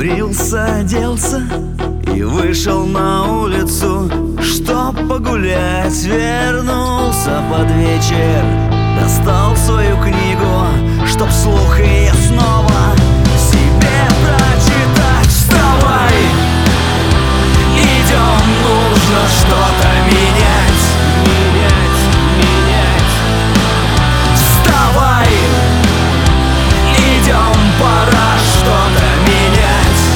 Побрился, оделся и вышел на улицу, чтоб погулять. Вернулся под вечер, достал свою книгу, чтоб вслух ее снова себе прочитать. Вставай, идем, нужно что-то менять. Вставай, идем, пора что-то менять.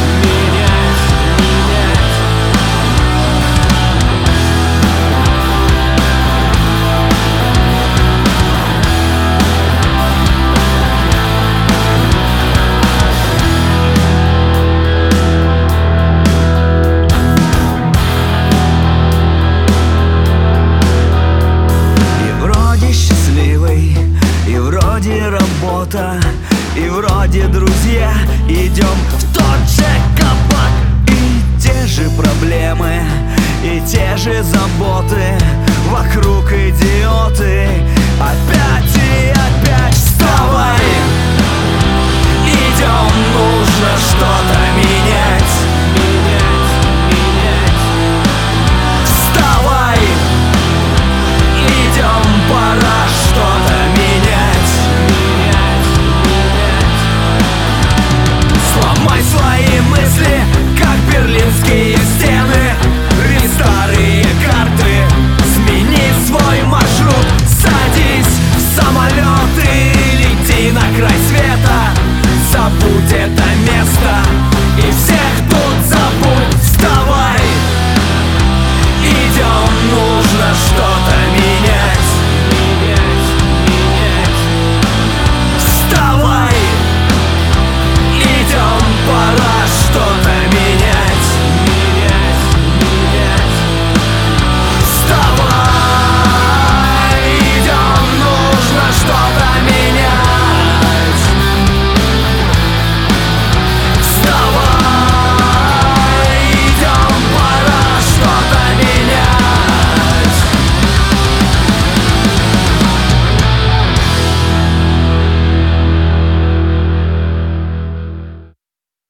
И вроде работа, и вроде друзья. Идем в тот же кабак, и те же проблемы, и те же заботы. Вокруг идиоты, опять и опять. Вставай, идем, нужно что-то менять.